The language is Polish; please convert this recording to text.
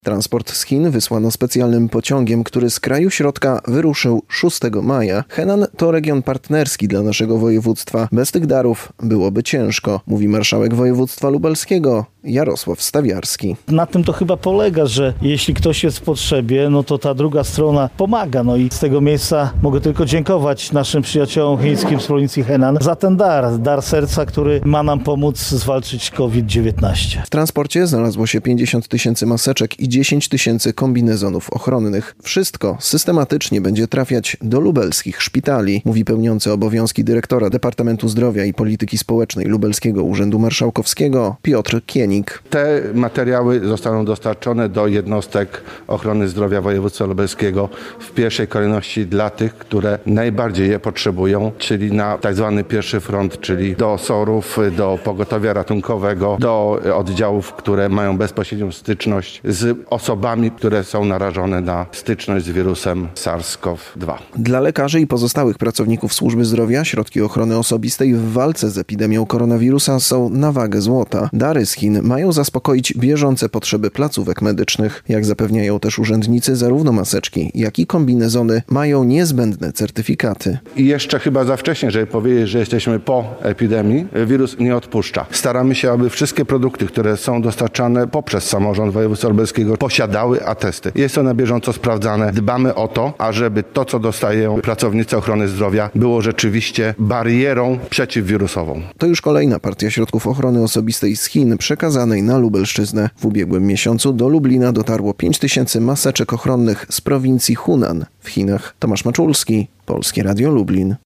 Transport z Chin wysłano specjalnym pociągiem, który z kraju środka wyruszył 6 maja. Henan to region partnerski dla naszego województwa. Bez tych darów byłoby ciężko, mówi marszałek województwa lubelskiego Jarosław Stawiarski. Na tym to chyba polega, że jeśli ktoś jest w potrzebie, no to ta druga strona pomaga. No i z tego miejsca mogę tylko dziękować naszym przyjaciołom chińskim z prowincji Henan za ten dar serca, który ma nam pomóc zwalczyć COVID-19. W transporcie znalazło się 50 000 maseczek i 10 000 kombinezonów ochronnych. Wszystko systematycznie będzie trafiać do lubelskich szpitali, mówi pełniący obowiązki dyrektora Departamentu Zdrowia i Polityki Społecznej Lubelskiego Urzędu Marszałkowskiego Piotr Kienik. Te materiały zostaną dostarczone do jednostek ochrony zdrowia województwa lubelskiego w pierwszej kolejności dla tych, które najbardziej je potrzebują, czyli na tak zwany pierwszy front, czyli do SOR-ów, do pogotowia ratunkowego, do oddziałów, które mają bezpośrednią styczność z osobami, które są narażone na styczność z wirusem SARS-CoV-2. Dla lekarzy i pozostałych pracowników służby zdrowia środki ochrony osobistej w walce z epidemią koronawirusa są na wagę złota. Dary z Chin mają zaspokoić bieżące potrzeby placówek medycznych. Jak zapewniają też urzędnicy, zarówno maseczki, jak i kombinezony mają niezbędne certyfikaty. I jeszcze chyba za wcześnie, żeby powiedzieć, że jesteśmy po epidemii, wirus nie odpuszcza. Staramy się, aby wszystkie produkty, które są dostarczane poprzez samorząd województwa lubelskiego, posiadały atesty. Jest to na bieżąco sprawdzane. Dbamy o to, ażeby to, co dostają pracownicy ochrony zdrowia, było rzeczywiście barierą przeciwwirusową. To już kolejna partia środków ochrony osobistej z Chin przekazanej na Lubelszczyznę. W ubiegłym miesiącu do Lublina dotarło 5000 maseczek ochronnych z prowincji Hunan w Chinach. Tomasz Maczulski, Polskie Radio Lublin.